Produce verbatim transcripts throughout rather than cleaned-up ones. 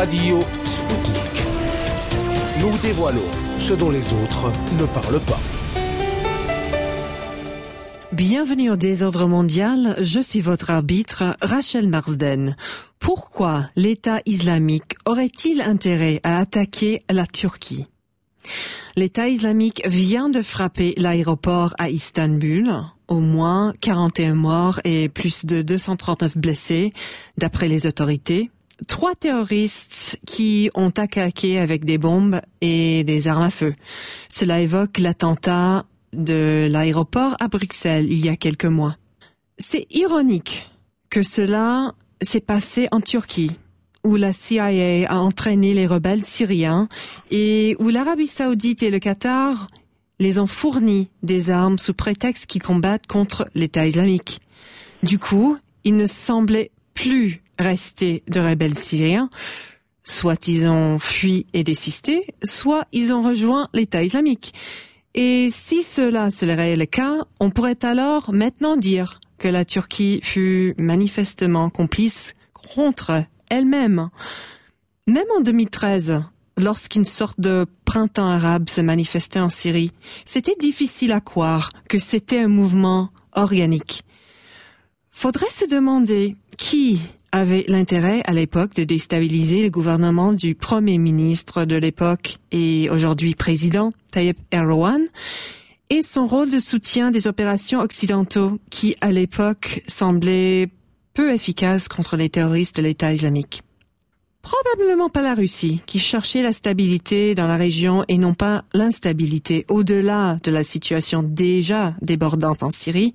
Radio Sputnik. Nous dévoilons ce dont les autres ne parlent pas. Bienvenue au Désordre mondial, je suis votre arbitre, Rachel Marsden. Pourquoi l'État islamique aurait-il intérêt à attaquer la Turquie ? L'État islamique vient de frapper l'aéroport à Istanbul, au moins quarante et un morts et plus de deux cent trente-neuf blessés, d'après les autorités. Trois terroristes qui ont attaqué avec des bombes et des armes à feu. Cela évoque l'attentat de l'aéroport à Bruxelles il y a quelques mois. C'est ironique que cela s'est passé en Turquie, où la C I A a entraîné les rebelles syriens et où l'Arabie Saoudite et le Qatar les ont fourni des armes sous prétexte qu'ils combattent contre l'État islamique. Du coup, il ne semblait plus rester de rebelles syriens. Soit ils ont fui et désisté, soit ils ont rejoint l'État islamique. Et si cela serait le cas, on pourrait alors maintenant dire que la Turquie fut manifestement complice contre elle-même. Même en deux mille treize, lorsqu'une sorte de printemps arabe se manifestait en Syrie, c'était difficile à croire que c'était un mouvement organique. Faudrait se demander qui avait l'intérêt à l'époque de déstabiliser le gouvernement du premier ministre de l'époque et aujourd'hui président, Tayyip Erdogan, et son rôle de soutien des opérations occidentaux qui, à l'époque, semblaient peu efficaces contre les terroristes de l'État islamique. Probablement pas la Russie, qui cherchait la stabilité dans la région et non pas l'instabilité au-delà de la situation déjà débordante en Syrie,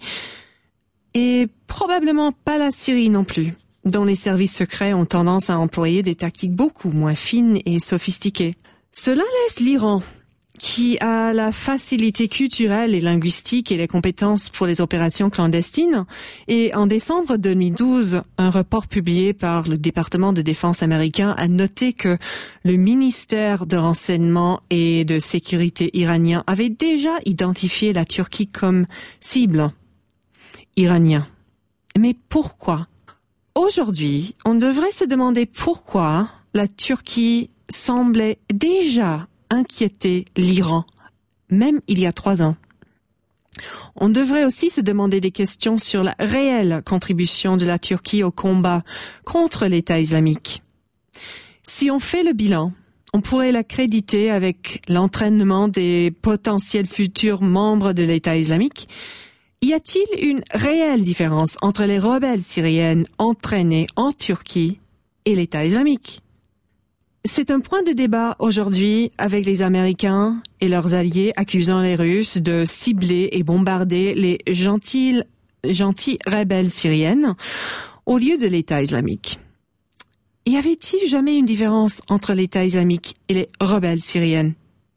et probablement pas la Syrie non plus, dont les services secrets ont tendance à employer des tactiques beaucoup moins fines et sophistiquées. Cela laisse l'Iran, qui a la facilité culturelle et linguistique et les compétences pour les opérations clandestines. Et en décembre deux mille douze, un rapport publié par le département de défense américain a noté que le ministère de renseignement et de sécurité iranien avait déjà identifié la Turquie comme cible iranien. Mais pourquoi ? Aujourd'hui, on devrait se demander pourquoi la Turquie semblait déjà inquiéter l'Iran, même il y a trois ans. On devrait aussi se demander des questions sur la réelle contribution de la Turquie au combat contre l'État islamique. Si on fait le bilan, on pourrait l'accréditer avec l'entraînement des potentiels futurs membres de l'État islamique. Y a-t-il une réelle différence entre les rebelles syriennes entraînées en Turquie et l'État islamique ? C'est un point de débat aujourd'hui avec les Américains et leurs alliés accusant les Russes de cibler et bombarder les gentils, gentils rebelles syriennes au lieu de l'État islamique. Y avait-il jamais une différence entre l'État islamique et les rebelles syriennes ?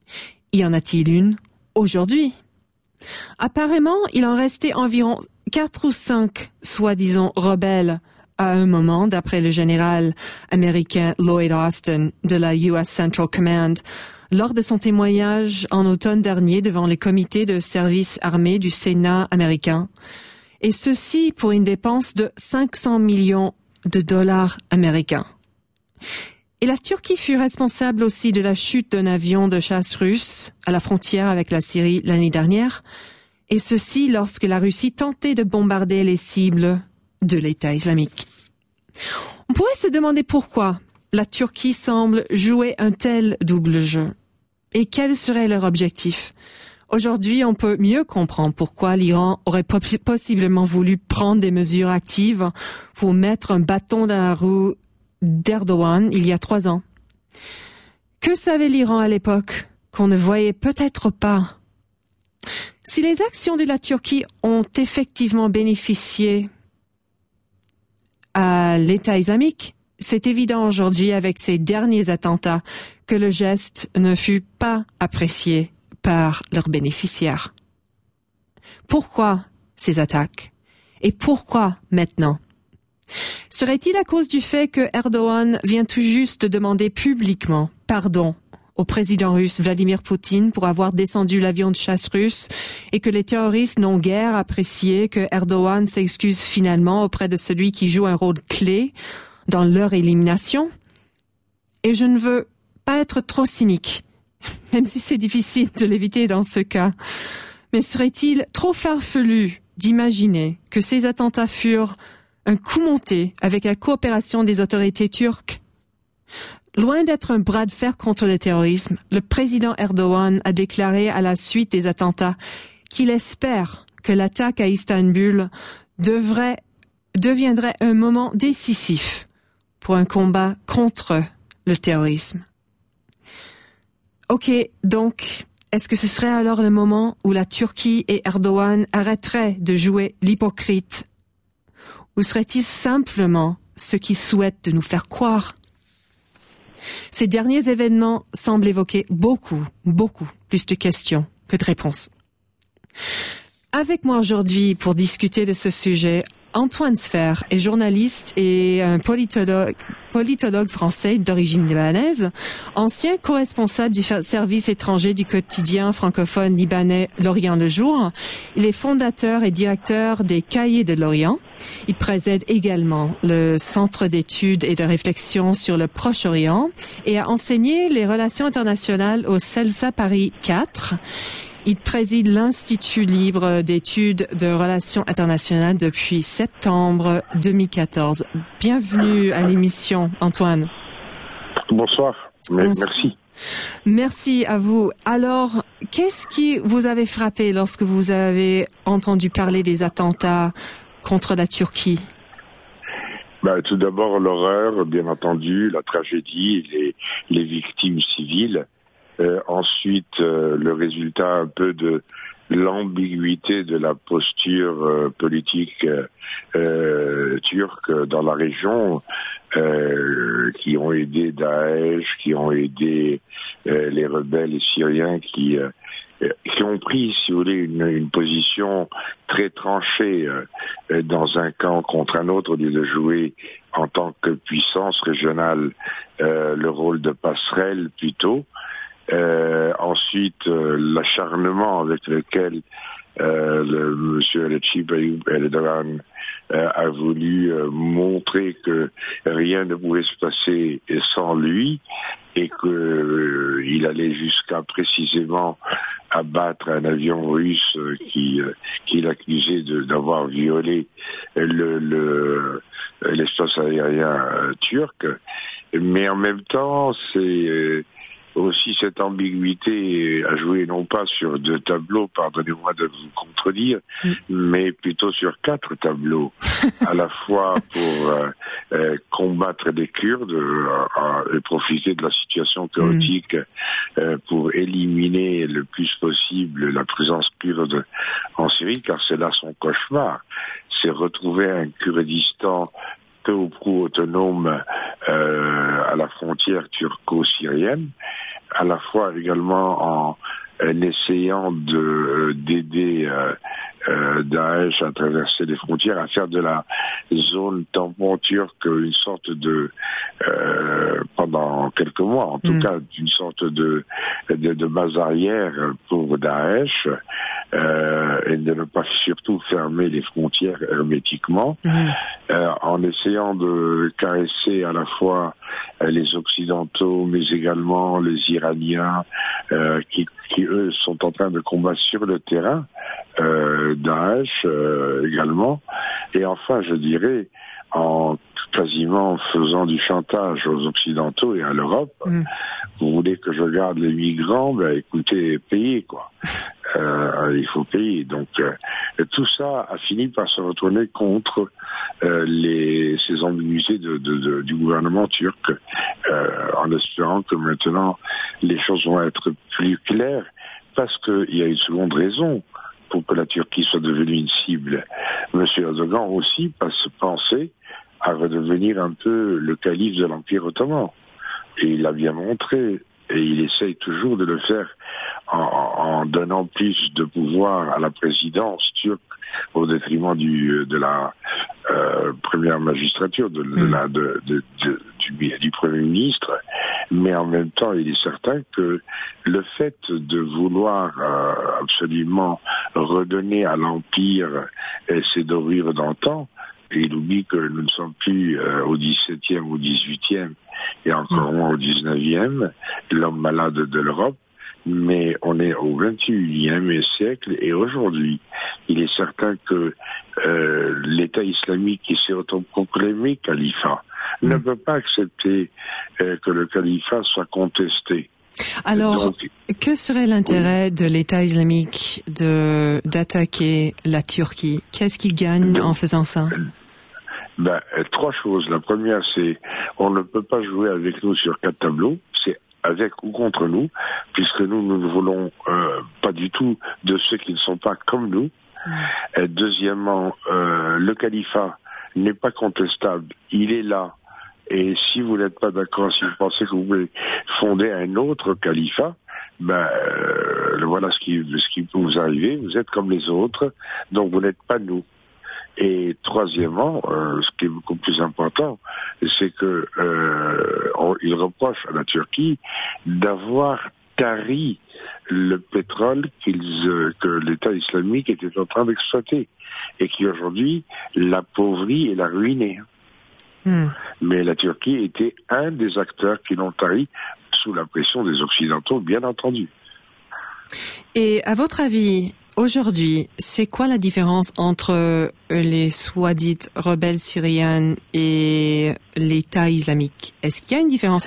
Y en a-t-il une aujourd'hui ? Apparemment, il en restait environ quatre ou cinq soi-disant rebelles à un moment, d'après le général américain Lloyd Austin de la U S Central Command, lors de son témoignage en automne dernier devant les comités de services armés du Sénat américain, et ceci pour une dépense de cinq cents millions de dollars américains. Et la Turquie fut responsable aussi de la chute d'un avion de chasse russe à la frontière avec la Syrie l'année dernière, et ceci lorsque la Russie tentait de bombarder les cibles de l'État islamique. On pourrait se demander pourquoi la Turquie semble jouer un tel double jeu, et quel serait leur objectif. Aujourd'hui, on peut mieux comprendre pourquoi l'Iran aurait possiblement voulu prendre des mesures actives pour mettre un bâton dans la roue d'Erdogan il y a trois ans. Que savait l'Iran à l'époque qu'on ne voyait peut-être pas? Si les actions de la Turquie ont effectivement bénéficié à l'État islamique, c'est évident aujourd'hui avec ces derniers attentats que le geste ne fut pas apprécié par leurs bénéficiaires. Pourquoi ces attaques? Et pourquoi maintenant? Serait-il à cause du fait que Erdogan vient tout juste de demander publiquement pardon au président russe Vladimir Poutine pour avoir descendu l'avion de chasse russe et que les terroristes n'ont guère apprécié que Erdogan s'excuse finalement auprès de celui qui joue un rôle clé dans leur élimination? et je ne veux pas être trop cynique, même si c'est difficile de l'éviter dans ce cas. Mais serait-il trop farfelu d'imaginer que ces attentats furent un coup monté avec la coopération des autorités turques? Loin d'être un bras de fer contre le terrorisme, le président Erdogan a déclaré à la suite des attentats qu'il espère que l'attaque à Istanbul devrait, deviendrait un moment décisif pour un combat contre le terrorisme. Ok, donc, est-ce que ce serait alors le moment où la Turquie et Erdogan arrêteraient de jouer l'hypocrite? Ou serait-il simplement ce qu'ils souhaitent de nous faire croire? Ces derniers événements semblent évoquer beaucoup, beaucoup plus de questions que de réponses. Avec moi aujourd'hui pour discuter de ce sujet, Antoine Sfer est journaliste et un politologue, politologue français d'origine libanaise, ancien co-responsable du service étranger du quotidien francophone libanais L'Orient le Jour. Il est fondateur et directeur des Cahiers de l'Orient. Il préside également le Centre d'études et de réflexion sur le Proche-Orient et a enseigné les relations internationales au CELSA Paris quatre. Il préside l'Institut libre d'études de relations internationales depuis septembre deux mille quatorze. Bienvenue à l'émission, Antoine. Bonsoir, mais Bonsoir. Merci. Merci à vous. Alors, qu'est-ce qui vous avait frappé lorsque vous avez entendu parler des attentats contre la Turquie? Ben, tout d'abord, l'horreur, bien entendu, la tragédie, les, les victimes civiles. Euh, ensuite, euh, le résultat un peu de l'ambiguïté de la posture euh, politique euh, euh, turque dans la région, euh, qui ont aidé Daesh, qui ont aidé euh, les rebelles syriens, qui euh, qui ont pris, si vous voulez, une, une position très tranchée euh, dans un camp contre un autre, au lieu de jouer en tant que puissance régionale euh, le rôle de passerelle plutôt. Euh, ensuite, euh, l'acharnement avec lequel euh, le monsieur Recep Tayyip Erdogan euh, a voulu euh, montrer que rien ne pouvait se passer sans lui et que euh, il allait jusqu'à précisément abattre un avion russe euh, qui euh, qu'il accusait de, d'avoir violé le, le l'espace aérien euh, turc. Mais en même temps, c'est euh, aussi cette ambiguïté à jouer non pas sur deux tableaux, pardonnez-moi de vous contredire, mm. mais plutôt sur quatre tableaux, à la fois pour euh, euh, combattre les Kurdes euh, et profiter de la situation chaotique mm. euh, pour éliminer le plus possible la présence kurde en Syrie, car c'est là son cauchemar, c'est retrouver un Kurdistan peu ou prou autonome euh, à la frontière turco-syrienne, à la fois également en, en essayant de d'aider euh, euh, Daesh à traverser les frontières, à faire de la zone tampon turque une sorte de euh, pendant quelques mois, en tout mmh. cas, une sorte de, de de base arrière pour Daesh. Euh, et de ne pas surtout fermer les frontières hermétiquement, mmh. euh, en essayant de caresser à la fois euh, les Occidentaux, mais également les Iraniens, euh, qui, qui eux sont en train de combattre sur le terrain, euh, Daesh euh, également, et enfin je dirais en quasiment faisant du chantage aux Occidentaux et à l'Europe. Mmh. Vous voulez que je garde les migrants? Ben écoutez, payez quoi. Euh, il faut payer. Donc euh, tout ça a fini par se retourner contre euh, les, ces ambiguïtés de, de, de, du gouvernement turc, euh, en espérant que maintenant les choses vont être plus claires, parce qu'il y a une seconde raison pour que la Turquie soit devenue une cible. Monsieur Erdogan aussi pensait à redevenir un peu le calife de l'Empire ottoman. Et il l'a bien montré, et il essaye toujours de le faire en, en donnant plus de pouvoir à la présidence turque au détriment du, de la euh, première magistrature, de, de la, de, de, de, du, du Premier ministre. Mais en même temps, il est certain que le fait de vouloir euh, absolument redonner à l'Empire ses dorures d'antan, Et il oublie que nous ne sommes plus euh, au dix-septième ou dix-huitième et encore moins au dix-neuvième, l'homme malade de l'Europe, mais on est au vingt et unième siècle et aujourd'hui, il est certain que euh, l'État islamique qui s'est autoproclamé califat mmh. ne peut pas accepter euh, que le califat soit contesté. Alors, Donc, que serait l'intérêt oui. de l'État islamique de d'attaquer la Turquie? Qu'est-ce qu'il gagne en faisant ça? Ben, trois choses. La première, c'est on ne peut pas jouer avec nous sur quatre tableaux. C'est avec ou contre nous, puisque nous, nous ne voulons euh, pas du tout de ceux qui ne sont pas comme nous. Mmh. Et deuxièmement, euh, le califat n'est pas contestable. Il est là. Et si vous n'êtes pas d'accord, si vous pensez que vous voulez fonder un autre califat, ben euh, voilà ce qui, ce qui peut vous arriver. Vous êtes comme les autres, donc vous n'êtes pas nous. Et troisièmement, euh, ce qui est beaucoup plus important, c'est que euh, on, il reproche à la Turquie d'avoir tari le pétrole qu'ils, euh, que l'État islamique était en train d'exploiter et qui aujourd'hui l'appauvrit et l'a ruiné. Mmh. Mais la Turquie était un des acteurs qui l'ont tari sous la pression des Occidentaux, bien entendu. Et à votre avis, aujourd'hui, c'est quoi la différence entre les soi-disant rebelles syriens et l'État islamique? Est-ce qu'il y a une différence?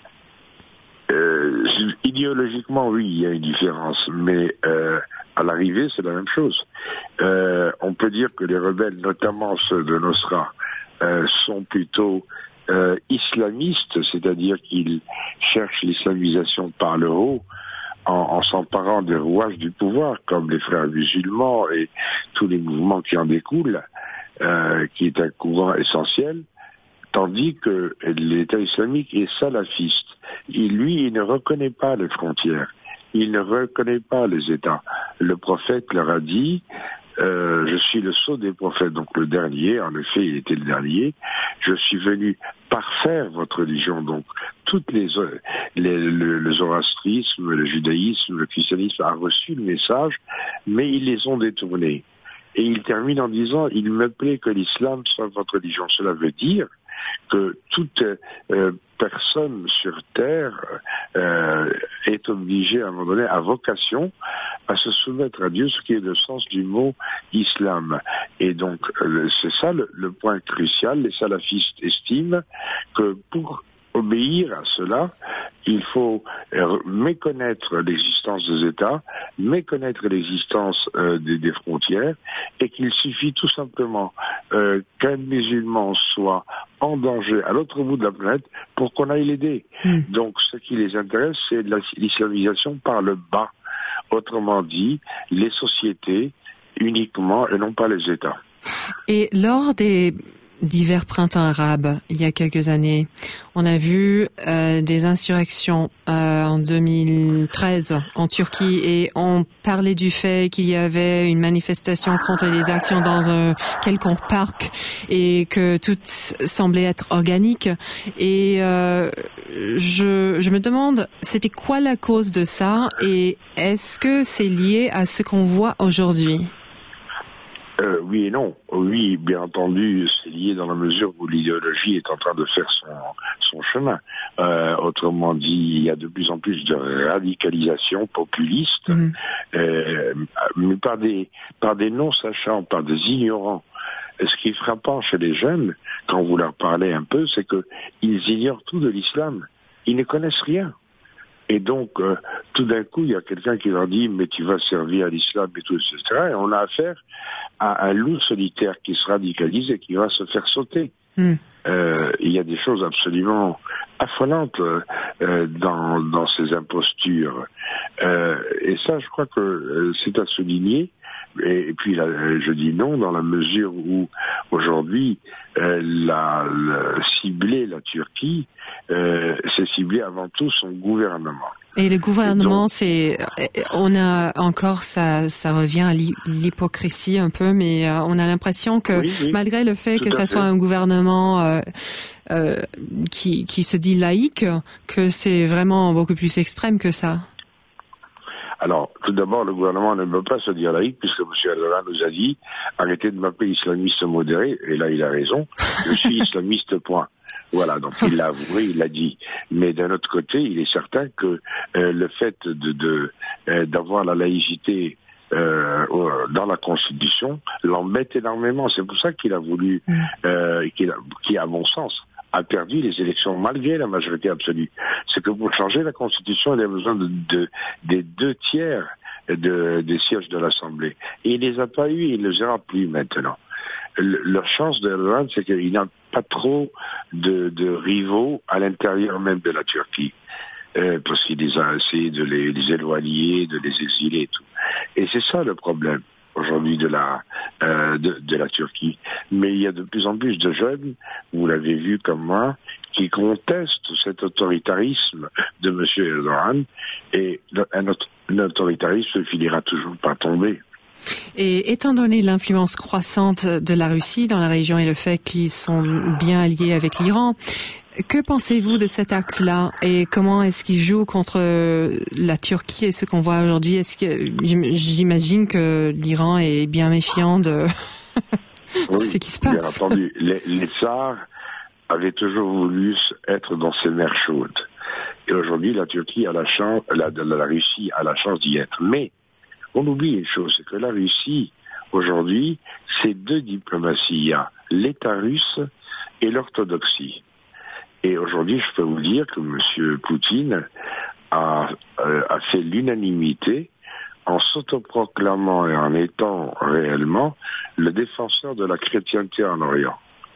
euh, Idéologiquement, oui, il y a une différence, mais euh, à l'arrivée, c'est la même chose. Euh, on peut dire que les rebelles, notamment ceux de Nosra, Euh, sont plutôt euh, islamistes, c'est-à-dire qu'ils cherchent l'islamisation par le haut en, en s'emparant des rouages du pouvoir, comme les frères musulmans et tous les mouvements qui en découlent, euh, qui est un courant essentiel, tandis que l'État islamique est salafiste. Et lui, il ne reconnaît pas les frontières, il ne reconnaît pas les États. Le prophète leur a dit... Euh, je suis le sceau des prophètes, donc le dernier, en effet il était le dernier, je suis venu parfaire votre religion, donc toutes les, les le, le zoroastrisme, le judaïsme, le christianisme a reçu le message, mais ils les ont détournés. Et il termine en disant, il me plaît que l'islam soit votre religion. Cela veut dire que toute euh, personne sur terre euh, est obligée à un moment donné, à vocation, à se soumettre à Dieu, ce qui est le sens du mot islam. Et donc, euh, c'est ça le, le point crucial. Les salafistes estiment que pour obéir à cela, il faut euh, méconnaître l'existence des États, méconnaître l'existence euh, des, des frontières, et qu'il suffit tout simplement euh, qu'un musulman soit en danger à l'autre bout de la planète pour qu'on aille l'aider. Mmh. Donc, ce qui les intéresse, c'est la, l'islamisation par le bas. Autrement dit, les sociétés uniquement et non pas les États. Et lors des divers printemps arabes, il y a quelques années, on a vu euh, des insurrections euh, en deux mille treize en Turquie et on parlait du fait qu'il y avait une manifestation contre les actions dans un quelconque parc et que tout semblait être organique. Et euh, je, je me demande, c'était quoi la cause de ça et est-ce que c'est lié à ce qu'on voit aujourd'hui? Euh, oui et non. Oui, bien entendu, c'est lié dans la mesure où l'idéologie est en train de faire son, son chemin. Euh, autrement dit, il y a de plus en plus de radicalisation populiste, mmh. euh, mais par des, par des non-sachants, par des ignorants. Et ce qui est frappant chez les jeunes, quand vous leur parlez un peu, c'est qu'ils ignorent tout de l'islam. Ils ne connaissent rien. Et donc, euh, tout d'un coup, il y a quelqu'un qui leur dit « mais tu vas servir à l'islam et tout, et cetera » Et on a affaire à un loup solitaire qui se radicalise et qui va se faire sauter. Mm. Euh, il y a des choses absolument affolantes euh, dans, dans ces impostures. Euh, et ça, je crois que euh, c'est à souligner. Et, et puis, là, je dis non dans la mesure où, aujourd'hui, euh, la, la, cibler la Turquie, euh, c'est cibler avant tout son gouvernement. Et le gouvernement, et donc, c'est, on a encore, ça, ça revient à l'hypocrisie un peu, mais euh, on a l'impression que, oui, oui, malgré le fait que ça fait. soit un gouvernement euh, euh, qui, qui se dit laïque, que c'est vraiment beaucoup plus extrême que ça. Alors, tout d'abord, le gouvernement ne peut pas se dire laïque, puisque M. Erdogan nous a dit « Arrêtez de m'appeler islamiste modéré », et là, il a raison, je suis islamiste, point. Voilà, donc il l'a avoué, il l'a dit. Mais d'un autre côté, il est certain que euh, le fait de, de euh, d'avoir la laïcité euh, dans la Constitution l'embête énormément. C'est pour ça qu'il a voulu, euh, qu'il a, qui, à mon sens, a perdu les élections malgré la majorité absolue. C'est que pour changer la Constitution, il a besoin de, de des deux tiers de, des sièges de l'Assemblée. Et il les a pas eu, il ne les aura plus maintenant. Le, leur chance d'Erdogan, c'est qu'il n'a pas trop de, de rivaux à l'intérieur même de la Turquie. Euh, parce qu'il les a essayé de les, les éloigner, de les exiler et tout. Et c'est ça le problème aujourd'hui de la euh, de, de la Turquie. Mais il y a de plus en plus de jeunes, vous l'avez vu comme moi, qui contestent cet autoritarisme de M. Erdogan, et un, un autoritarisme finira toujours par tomber. Et étant donné l'influence croissante de la Russie dans la région et le fait qu'ils sont bien alliés avec l'Iran, que pensez-vous de cet axe-là et comment est-ce qu'il joue contre la Turquie et ce qu'on voit aujourd'hui? Est-ce que j'imagine que l'Iran est bien méfiant de oui, ce qui se passe? Bien entendu, les, les tsars avaient toujours voulu être dans ces mers chaudes. Et aujourd'hui, la Turquie a la chance, la, la Russie a la chance d'y être. Mais on oublie une chose, c'est que la Russie, aujourd'hui, c'est deux diplomaties. Il y a l'État russe et l'orthodoxie. Et aujourd'hui, je peux vous dire que M. Poutine a, euh, a fait l'unanimité en s'autoproclamant et en étant réellement le défenseur de la chrétienté en Orient.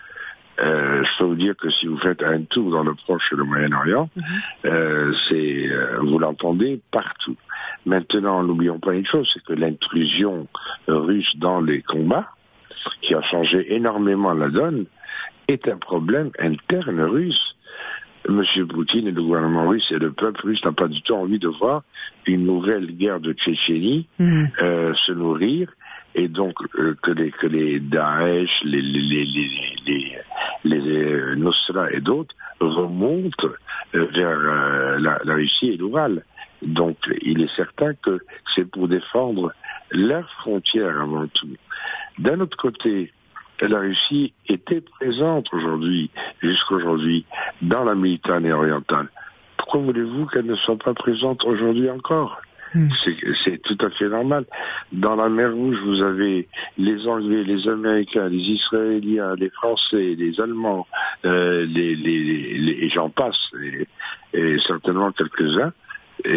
Euh, je peux vous dire que si vous faites un tour dans le Proche et le Moyen-Orient, mm-hmm. euh, c'est, euh, vous l'entendez partout. Maintenant, n'oublions pas une chose, c'est que l'intrusion russe dans les combats, qui a changé énormément la donne, est un problème interne russe. Monsieur Poutine et le gouvernement russe et le peuple russe n'ont pas du tout envie de voir une nouvelle guerre de Tchétchénie mmh. euh, se nourrir, et donc euh, que les que les Daesh, les les les les les, les euh, Nusra et d'autres remontent euh, vers euh, la, la Russie et l'Oural. Donc il est certain que c'est pour défendre leurs frontières avant tout. D'un autre côté, la Russie était présente aujourd'hui, jusqu'aujourd'hui, dans la Méditerranée orientale. Pourquoi voulez-vous qu'elle ne soit pas présente aujourd'hui encore ? mmh. c'est, c'est tout à fait normal. Dans la mer Rouge, vous avez les Anglais, les Américains, les Israéliens, les Français, les Allemands, euh, les, les, les, et j'en passe, et, et certainement quelques-uns. Et,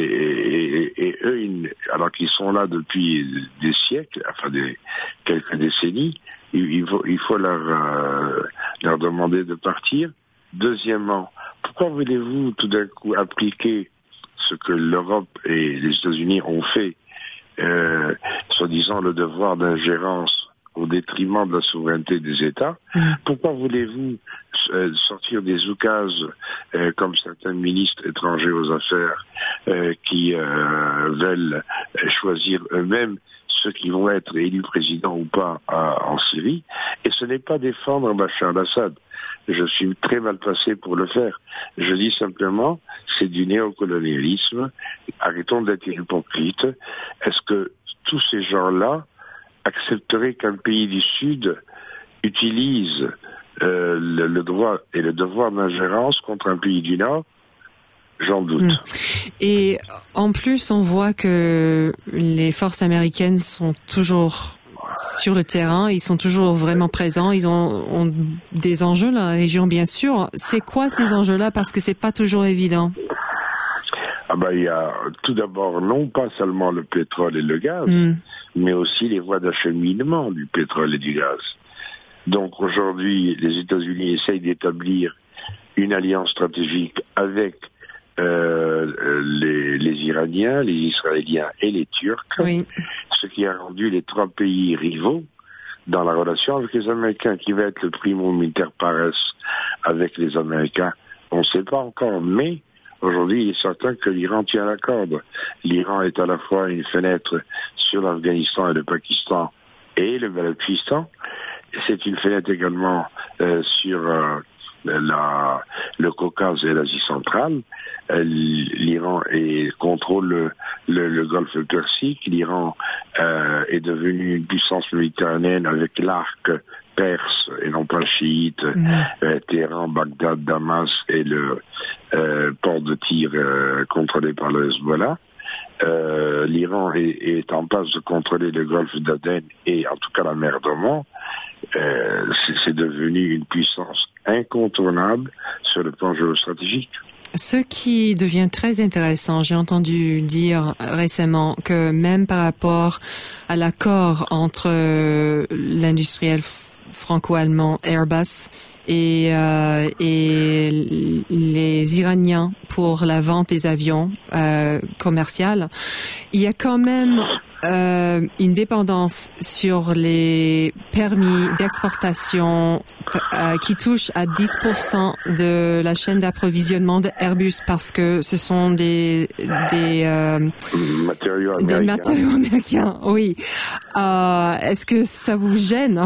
et, et eux, ils, alors qu'ils sont là depuis des siècles, enfin des quelques décennies, il, il, faut, il faut leur, euh, leur demander de partir. Deuxièmement, pourquoi voulez-vous tout d'un coup appliquer ce que l'Europe et les États-Unis ont fait, euh, soi-disant le devoir d'ingérence au détriment de la souveraineté des États? Pourquoi voulez-vous euh, sortir des oukases euh, comme certains ministres étrangers aux affaires euh, qui euh, veulent choisir eux-mêmes ceux qui vont être élus présidents ou pas à, en Syrie? Et ce n'est pas défendre Bachar al-Assad. Je suis très mal placé pour le faire. Je dis simplement, c'est du néocolonialisme. Arrêtons d'être hypocrites. Est-ce que tous ces gens-là accepterait qu'un pays du Sud utilise euh, le, le droit et le devoir d'ingérence contre un pays du Nord? J'en doute. Et en plus, on voit que les forces américaines sont toujours sur le terrain, ils sont toujours vraiment présents, ils ont, ont des enjeux dans la région, bien sûr. C'est quoi ces enjeux-là? Parce que c'est pas toujours évident. Ah ben, il y a tout d'abord non pas seulement le pétrole et le gaz, mm. mais aussi les voies d'acheminement du pétrole et du gaz. Donc aujourd'hui, les États-Unis essayent d'établir une alliance stratégique avec euh, les, les Iraniens, les Israéliens et les Turcs, oui. ce qui a rendu les trois pays rivaux dans la relation avec les Américains, qui va être le primo inter pares avec les Américains. On ne sait pas encore, mais aujourd'hui, il est certain que l'Iran tient la corde. L'Iran est à la fois une fenêtre sur l'Afghanistan et le Pakistan et le Balochistan. C'est une fenêtre également euh, sur euh, la, le Caucase et l'Asie centrale. Euh, L'Iran est, contrôle le, le, le Golfe Persique. L'Iran euh, est devenu une puissance méditerranéenne avec l'arc perse et non pas chiite, mmh. euh, Téhéran, Bagdad, Damas et le euh, port de tir euh, contrôlé par le Hezbollah. Euh, L'Iran est, est en passe de contrôler le golfe d'Aden et en tout cas la mer d'Oman. Euh, c'est devenu une puissance incontournable sur le plan géostratégique. Ce qui devient très intéressant, j'ai entendu dire récemment que même par rapport à l'accord entre l'industriel franco-allemand Airbus et, euh, et les Iraniens pour la vente des avions euh, commerciaux, il y a quand même euh, une dépendance sur les permis d'exportation euh, qui touche à dix pour cent de la chaîne d'approvisionnement d'Airbus parce que ce sont des des, euh, matériaux américains. des matériaux américains. Oui. Euh, est-ce que ça vous gêne?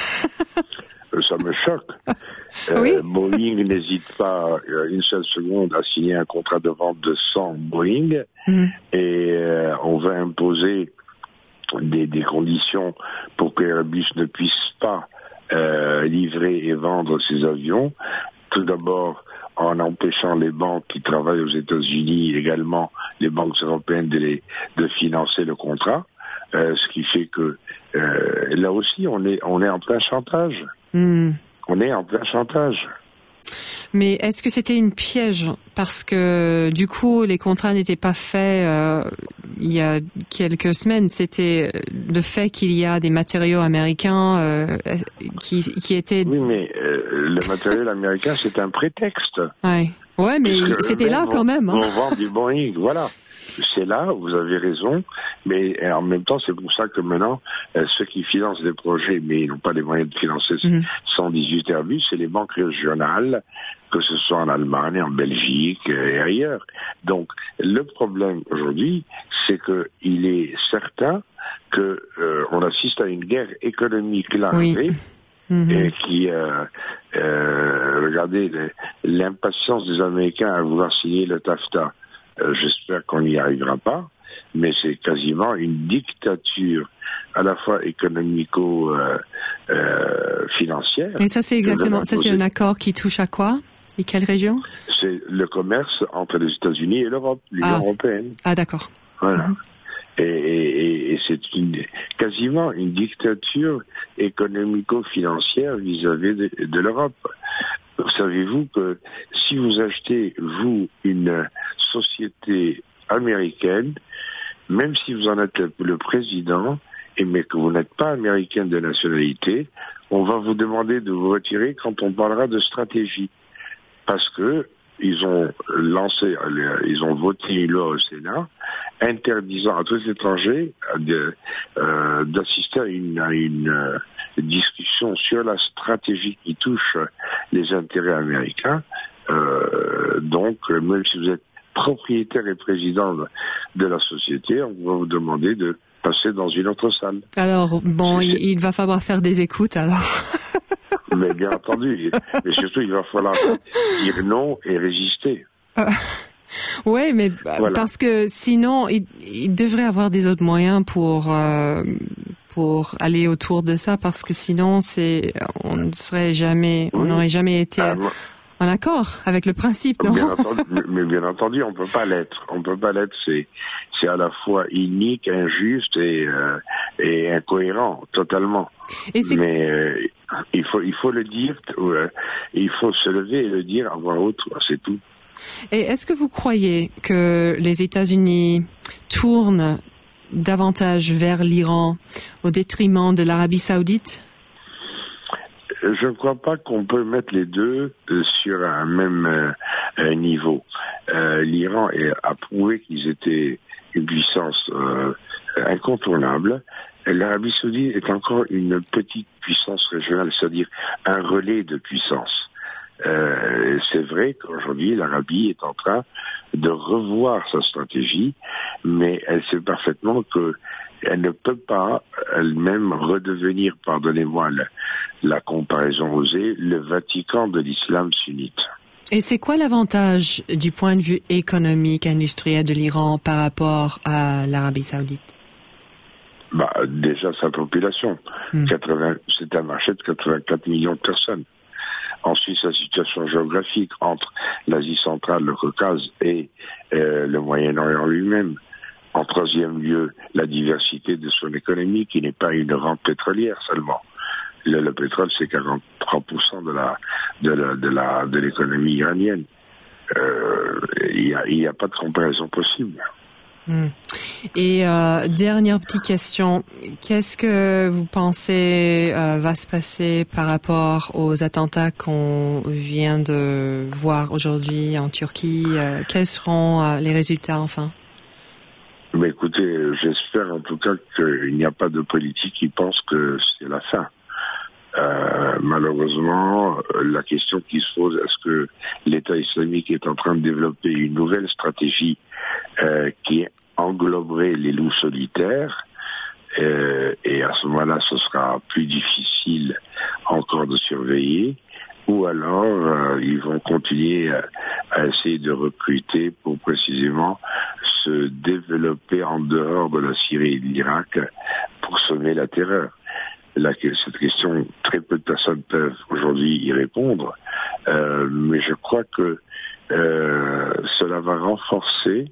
Ça me choque. Euh, oui. Boeing n'hésite pas une seule seconde à signer un contrat de vente de cent Boeing mmh. et euh, on va imposer des, des conditions pour que Airbus ne puisse pas euh, livrer et vendre ses avions. Tout d'abord, en empêchant les banques qui travaillent aux États-Unis, également les banques européennes, de, les, de financer le contrat. Euh, ce qui fait que euh, là aussi, on est, on est en plein chantage. Mmh. On est en plein chantage. Mais est-ce que c'était une piège? Parce que du coup, les contrats n'étaient pas faits euh, il y a quelques semaines. C'était le fait qu'il y a des matériaux américains euh, qui, qui étaient... Oui, mais euh, le matériel américain, c'est un prétexte. Ouais, ouais, mais c'était là quand même. Hein. On vend du Boeing, voilà. C'est là, vous avez raison, mais en même temps, c'est pour ça que maintenant, euh, ceux qui financent des projets, mais ils n'ont pas les moyens de financer mmh. cent dix-huit Airbus, c'est les banques régionales, que ce soit en Allemagne, en Belgique et ailleurs. Donc, le problème aujourd'hui, c'est que il est certain que euh, on assiste à une guerre économique larvée. Oui. Mmh. Et qui, euh, euh, regardez, l'impatience des Américains à vouloir signer le TAFTA. Euh, J'espère qu'on n'y arrivera pas, mais c'est quasiment une dictature à la fois économico-financière. Euh, euh, Et ça, c'est exactement, ça c'est un accord qui touche à quoi? Et quelle région? C'est le commerce entre les États-Unis et l'Europe, l'Union ah. européenne. Ah, d'accord. Voilà. Mmh. Et, et, et c'est une, quasiment une dictature économico-financière vis-à-vis de, de l'Europe. Savez-vous que si vous achetez, vous, une société américaine, même si vous en êtes le, le président, et mais que vous n'êtes pas américain de nationalité, on va vous demander de vous retirer quand on parlera de stratégie. Parce que ils ont lancé, ils ont voté une loi au Sénat interdisant à tous les étrangers de, euh, d'assister à une, à une euh, discussion sur la stratégie qui touche les intérêts américains. Euh, donc, même si vous êtes propriétaire et président de, de la société, on va vous demander de passer dans une autre salle. Alors, bon, il, il va falloir faire des écoutes, alors. Mais bien entendu. Mais surtout, il va falloir dire non et résister. Euh, oui, mais voilà. Parce que sinon, il, il devrait avoir des autres moyens pour euh, pour aller autour de ça, parce que sinon, c'est on ne serait jamais, oui. on n'aurait jamais été ah, moi, en accord avec le principe, non? Bien entendu, mais, mais bien entendu, on peut pas l'être. On peut pas l'être. C'est c'est à la fois inique, injuste et euh, et incohérent, totalement. Et mais euh, il faut il faut le dire, euh, il faut se lever et le dire à voix haute, c'est tout. Et est-ce que vous croyez que les États-Unis tournent davantage vers l'Iran au détriment de l'Arabie Saoudite? Je ne crois pas qu'on peut mettre les deux sur un même euh, niveau. Euh, L'Iran a prouvé qu'ils étaient une puissance euh, incontournable. L'Arabie Saoudite est encore une petite puissance régionale, c'est-à-dire un relais de puissance. Euh, c'est vrai qu'aujourd'hui, l'Arabie est en train de revoir sa stratégie, mais elle sait parfaitement qu'elle ne peut pas elle-même redevenir, pardonnez-moi le, la comparaison osée, le Vatican de l'islam sunnite. Et c'est quoi l'avantage du point de vue économique, industriel de l'Iran par rapport à l'Arabie Saoudite? Bah, déjà sa population. Mmh. quatre-vingts, c'est un marché de quatre-vingt-quatre millions de personnes. Ensuite, sa situation géographique entre l'Asie centrale, le Caucase et euh, le Moyen-Orient lui-même. En troisième lieu, la diversité de son économie qui n'est pas une rente pétrolière seulement. Le, le pétrole, c'est quarante-trois pour cent de la de la de la de l'économie iranienne. Euh, il y a il y a pas de comparaison possible. Mmh. Et euh, dernière petite question, qu'est-ce que vous pensez euh, va se passer par rapport aux attentats qu'on vient de voir aujourd'hui en Turquie? euh, Quels seront euh, les résultats enfin? Mais écoutez, j'espère en tout cas qu'il n'y a pas de politique qui pense que c'est la fin. Euh, malheureusement, la question qui se pose, est-ce que l'État islamique est en train de développer une nouvelle stratégie euh, qui engloberait les loups solitaires euh, et à ce moment-là, ce sera plus difficile encore de surveiller, ou alors euh, ils vont continuer à, à essayer de recruter pour précisément se développer en dehors de la Syrie et de l'Irak pour semer la terreur. Là, cette question, très peu de personnes peuvent aujourd'hui y répondre, euh, mais je crois que euh, cela va renforcer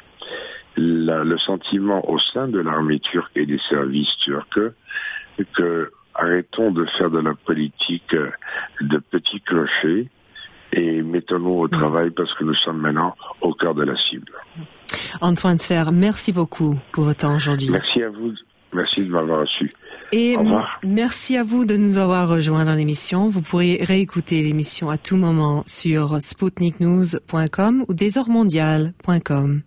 la, le sentiment au sein de l'armée turque et des services turcs que arrêtons de faire de la politique de petits clochers et mettons-nous au travail parce que nous sommes maintenant au cœur de la cible. Antoine Sfer, merci beaucoup pour votre temps aujourd'hui. Merci à vous, merci de m'avoir reçu. Et merci à vous de nous avoir rejoints dans l'émission. Vous pourrez réécouter l'émission à tout moment sur sputnik news point com ou désordmondial point com.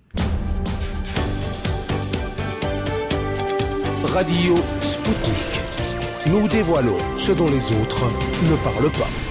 Radio Sputnik. Nous dévoilons ce dont les autres ne parlent pas.